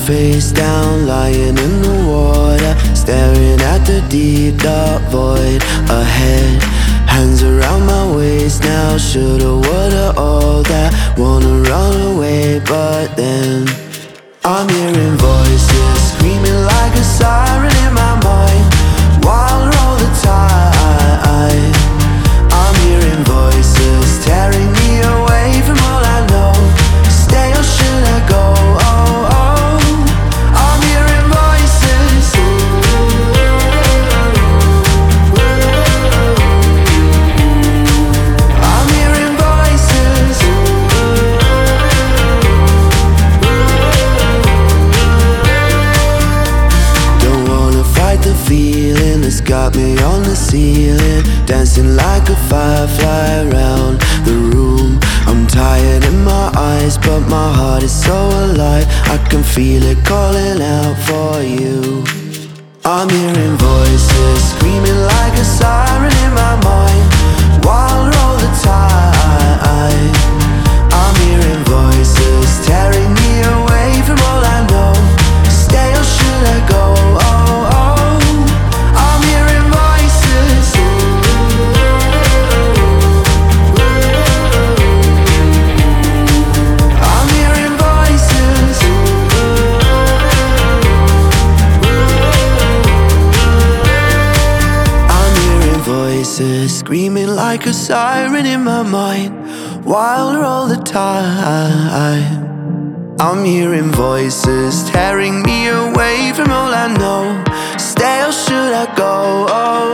face down, lying in the water, staring at the deep dark void ahead. Hands around my waist now, shoulda, woulda, all that. Wanna run away, but then I'm hearing voices screaming like a siren in my mind, wilder all the time. I'm hearing voices tearing me away from all I know. Stay or should I go? Oh, oh. I'm hearing voices. I'm hearing voices. Don't wanna fight the feeling that's got me on the ceiling, dancing like a firefly around the room. I'm tired in my eyes, but my heart is so alive. I can feel it calling out for you. I'm hearing voices screaming like a siren in my mind, wilder all the time. I'm hearing voices tearing me away from all I know. Stay or should I go? Oh, oh. I'm hearing voices. I'm hearing voices. I'm hearing voices screaming like a siren in my mind, wilder all the time. I'm hearing voices tearing me away from all I know. Stay or should I go? Oh,